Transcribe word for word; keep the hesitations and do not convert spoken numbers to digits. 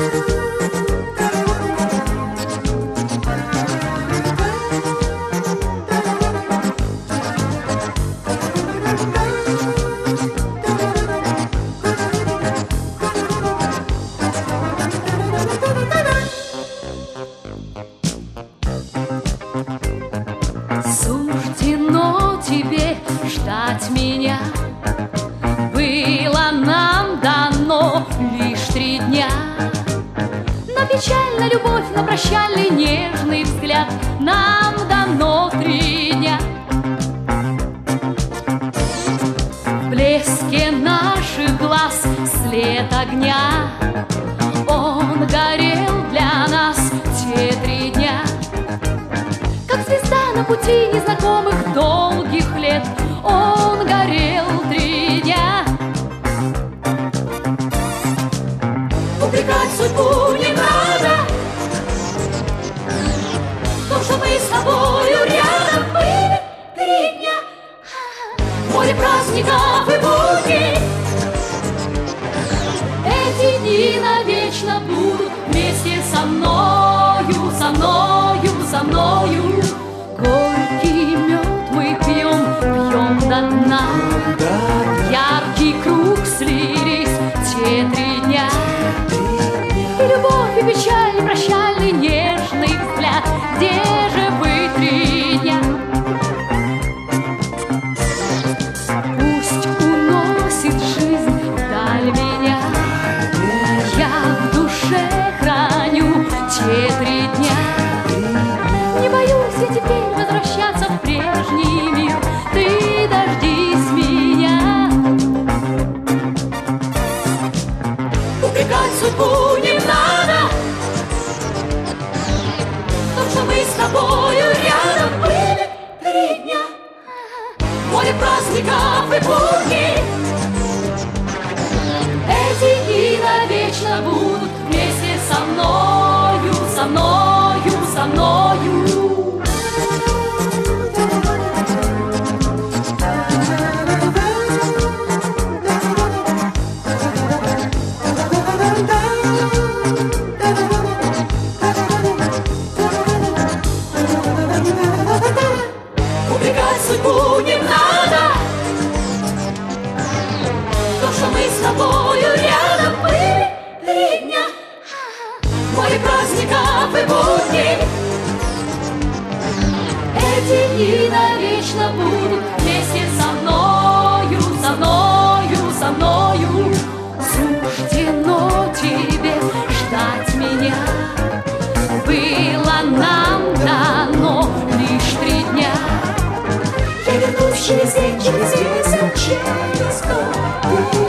Суждено тебе ждать меня, было нам дано лишь три дня. На печальную любовь, на прощальный нежный взгляд нам дано три дня. В блеске наших глаз след огня, он горел для нас те три дня. Как звезда на пути незнакомых долгих лет, он горел три дня. Упрекать судьбу не надо в том, что мы с тобою рядом были три дня. Море праздников и будней, эти дни навечно будут вместе со мною, со мною, со мною. Горький мед мы пьем, пьем до дна. В яркий круг слились те три дня. И любовь, и печаль, и прощальный нежный взгляд. Где же вы три дня? Пусть уносит жизнь вдаль меня, я в душе храню те три дня. Не боюсь я теперь возвращаться в прежний мир, ты дождись меня. Упрекать судьбу не надо в том, что мы с тобою рядом были три дня. Море праздников и будней, эти дни навечно будут вместе со мною, со мною, со мною. Упрекать судьбу не надо в том, что мы с тобою рядом были три дня. Море праздников и будней, эти дни навечно будут вместе со мною, со мною, со мною. Суждено тебе ждать меня, было нам дано лишь три дня. Я вернусь через день, через месяц, через год.